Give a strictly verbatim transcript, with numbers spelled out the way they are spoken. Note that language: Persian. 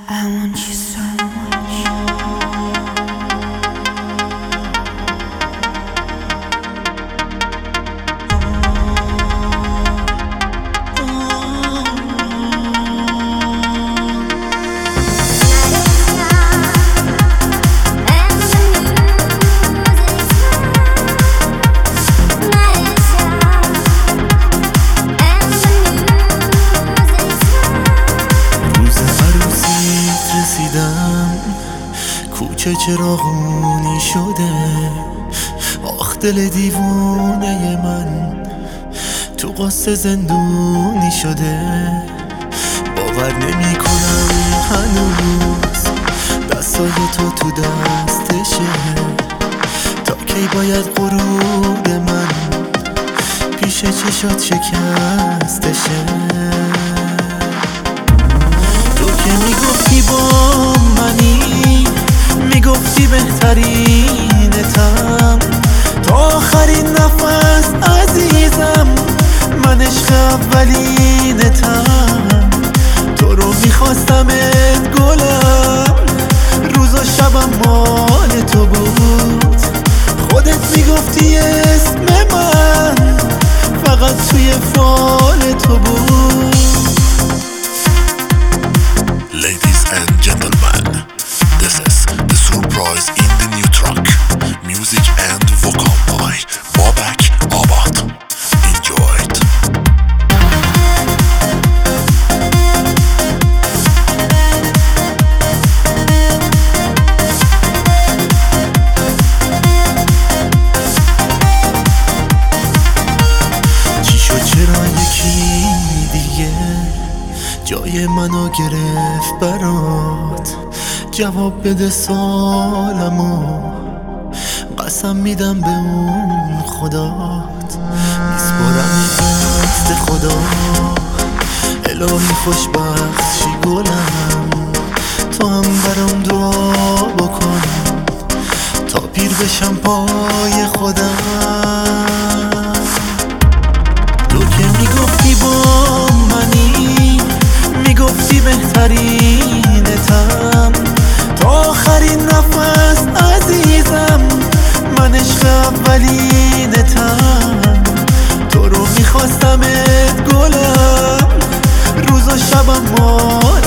I want you so much. کوچه چراغونی شده، آخ دل دیوونه من تو قصه زندونی شده. باور نمی کنم هنوز دستای تو تو دستشه، تا کی باید غرور من پیش چشات شکستشه. تو که میگفتی با منی، میگفتی بهترینتم تا آخرین نفس عزیزم، من عشق اولینتم. تو رو میخواستمت گلم، روز و شبم مال تو بود. خودت میگفتی اسم من فقط توی فال تو بود. Ladies and gentlemen, this is the surprise in the new track. Music and vocal by Babak Abad. Enjoy it. چی شد چرا یکی دیگه جای منو گرفت برات؟ جواب بده سالمو، قسم میدم به اون خدات، میسپارم دست خدا. الهی خوشبخت شی گلم، تو هم برام دعا بکن تا پیر بشم پای خودم. تو که میگفتی با منی، میگفتی بهترینتم تا آخرین نفس عزیزم، من عشق اولینتم. تو رو میخواستمت گلم، روز و شبم مال